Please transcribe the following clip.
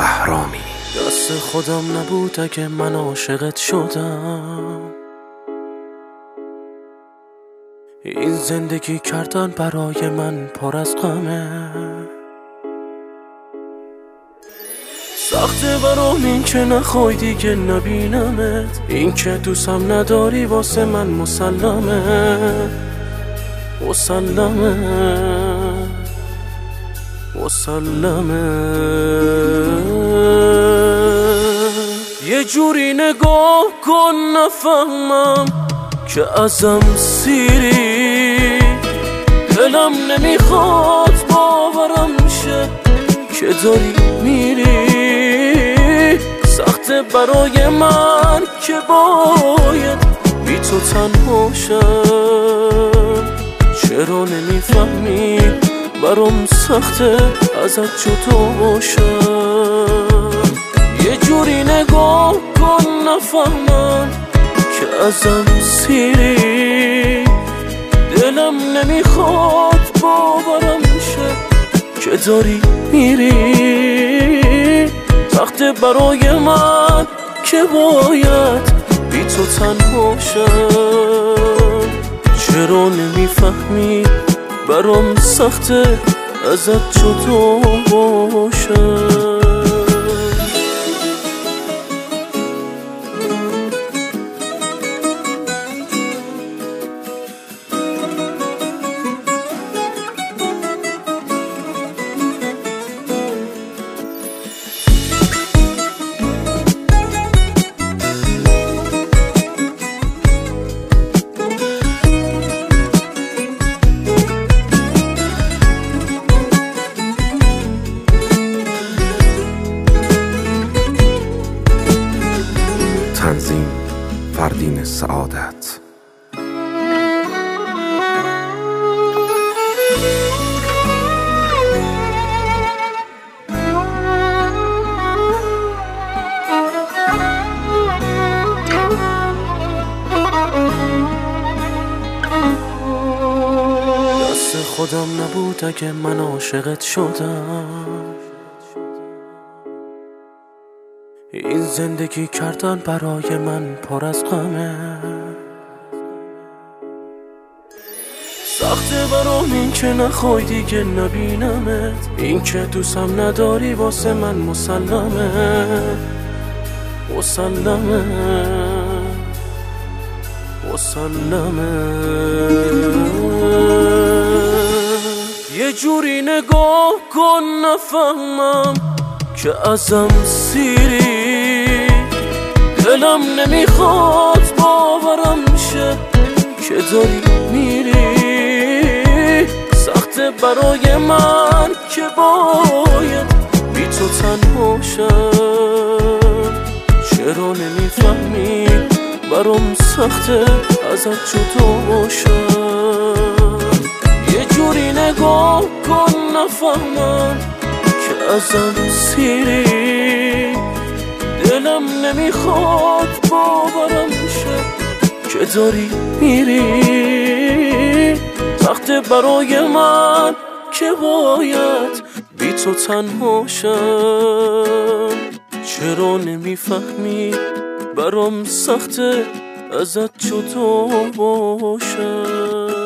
بهرامی. دست خودم نبود اگه من عاشقت شدم، این زندگی کردن برای من پر از غمه. سخته برام این که نخوای دیگه نبینمت، این که دوستم نداری واسه من مسلمه. مسلمه مسلمه. یه جوری نگاه کن نفهمم که ازم سیری، دلم نمیخواد باورم شه که داری میری. سخته برای من که باید بی تو تنها شم، چرا نمیفهمی برام سخته ازت جدا باشم. یه جوری نگاه کن نفهمم که ازم سیری، دلم نمیخواد باورم شه که داری میری. سخته برای من که باید بی تو تنها شم، چرا نمیفهمی برام سخته ازت جدا باشم. تنظیم فردین سعادت. دست خودم نبود اگه من عاشقت شدم، این زندگی کردن برای من پر از غمه. سخته برام این که نخوای دیگه نبینمت، این که دوستم نداری واسه من مسلمه. مسلمه مسلمه. یه جوری نگاه کن نفهمم که ازم سیری، دلم نمیخواد باورم شه که داری میری. سخته برای من که باید بی تو تنها شم، چرا نمیفهمی برام سخته ازت جدا باشم. یه جوری نگاه کن نفهمم که ازم سیری، دلم نمیخواد باورم شه که داری میری. سخته برای من که باید بی تو تنها شم، چرا نمیفهمی برام سخته ازت جدا باشم.